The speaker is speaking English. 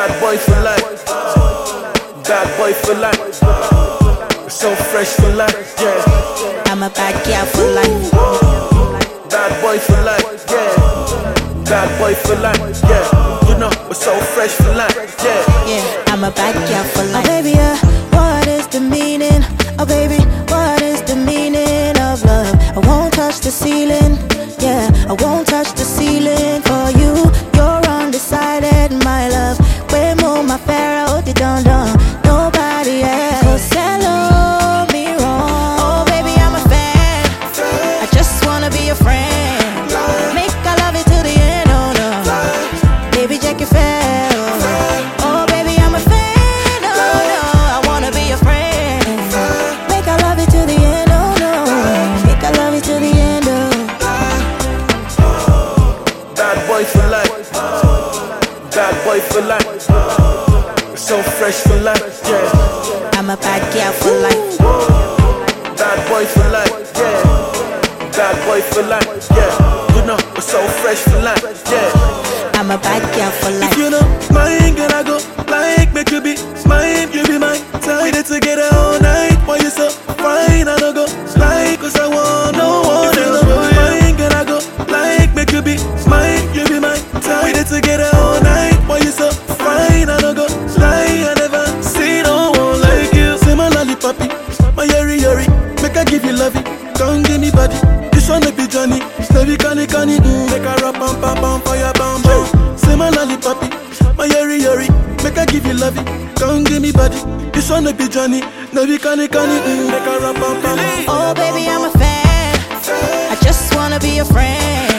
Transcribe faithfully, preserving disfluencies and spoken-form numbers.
Bad boy for life. Bad boy for life. So fresh for life, yeah. I'm a bad girl for life. Bad boy for life, yeah. Bad boy for life, yeah. You know, we're so fresh for life, yeah. Yeah, I'm a bad girl for life. Oh baby, uh, what is the meaning? Oh baby, what is the meaning of love? I won't touch the ceiling, yeah. I won't touch the ceiling for you. You're undecided, my love. Way more my pharaoh, the dun dun. Nobody else. Cause hello, me wrong. Oh baby, I'm a fan. I just wanna be a friend. Make I love you to the end, oh no. Baby, check your fair. Oh baby, I'm a fan, oh no. I wanna be a friend. Make I love you to the end, oh no. Make I love you to the end, oh. Bad boy for life. Bad boy for life. We're so fresh for life, yeah. I'm a bad girl for life. Bad boy for life, yeah. Bad boy for life, yeah. You know, we're so fresh for life, yeah. I'm a bad girl for life. If you know mine, girl, I go like make you be mine, you be mine. We did together all night. Why you so fine? I don't go like, cause I want no one else. If you know mine, girl, I go like make you be mine, you be mine. We did together all night. Why you so fine? I don't go lie. I never see no one like you. Say my lollipoppy, my yeri yeri. Make I give you lovey, come give me body. This one be Johnny, Snowy canny canny. Mm. Make I rap pam pam pam fire bam bam. Say my lollipoppy, my yeri yeri. Make I give you lovey, come give me body. This one be Johnny, Snowy canny canny. Mm. Make I rap pam pam. Oh baby, I'm a fan. I just wanna be a friend.